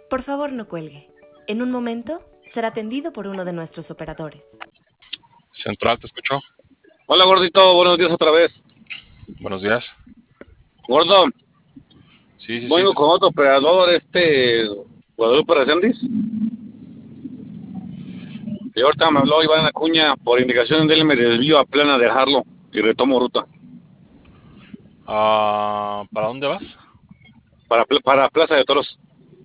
Por favor, no cuelgue. En un momento será atendido por uno de nuestros operadores. Central, ¿te escuchó? Hola, gordito, buenos días otra vez. Buenos días. Gordo, Sí. vengo con otro operador, Guadalupe Reséndiz. Y ahorita me habló Iván Acuña, por indicación de él me desvío a plan a dejarlo y retomo ruta. ¿Para dónde vas? Para Plaza de Toros.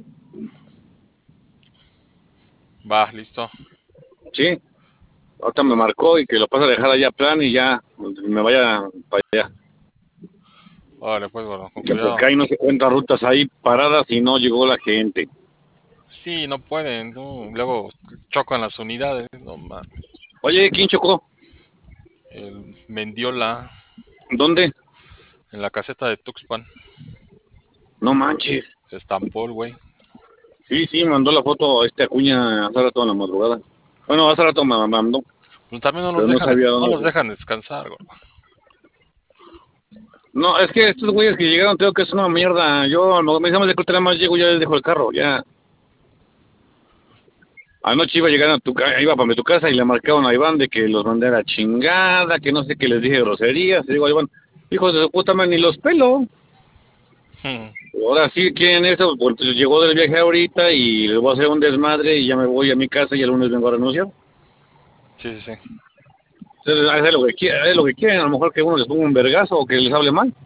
Va, listo. Sí, ahorita me marcó y que lo pase a dejar allá a plan y ya me vaya para allá. Órale, pues, bueno, con Que cuidado. porque ahí no se encuentran rutas ahí paradas y no llegó la gente. Sí, no pueden, no. Luego chocan las unidades, no mames. Oye, ¿quién chocó? El Mendiola ¿Dónde? en la caseta de Tuxpan. No manches. Se estampó el güey. Sí, me mandó la foto Acuña hace rato en la madrugada. Bueno, hace rato me mandó, Pues también pero no sabía no dónde los fue. dejan descansar, gordo. No, es que estos güeyes que llegaron, tengo que es una mierda. Yo, no, me llaman de que nada más llego, ya les dejo el carro, ya. Anoche iba a llegar a iba para tu casa y le marcaron a Iván de que los mandé a la chingada, que no sé qué les dije groserías. Y digo, Iván, hijos de su puta madre, ni los pelo. Ahora sí quieren eso, porque llegó del viaje ahorita y les voy a hacer un desmadre y ya me voy a mi casa y el lunes vengo a renunciar. Sí. Entonces, es lo que quieren, a lo mejor que uno les ponga un vergazo o que les hable mal.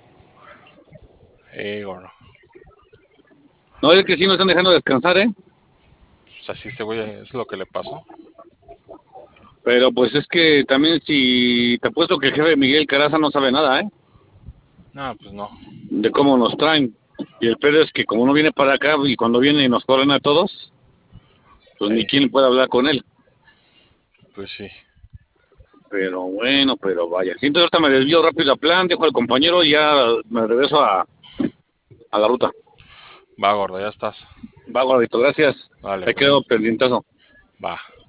Gordo. No, es que sí nos están dejando descansar, ¿eh? Pues así este güey es lo que le pasó. Pero pues es que también si te apuesto que el jefe Miguel Caraza no sabe nada, ¿eh? No, pues no. De cómo nos traen. Y el pedo es que como no viene para acá y cuando viene y nos corren a todos, pues ni quién puede hablar con él. Pues sí. Pero bueno, pero vaya. Sí, entonces ahorita me desvío rápido a plan, dejo al compañero y ya me regreso a la ruta. Va, gordo, ya estás. Va, gordito, gracias. Vale, Te pues. quedo pendientazo. Va.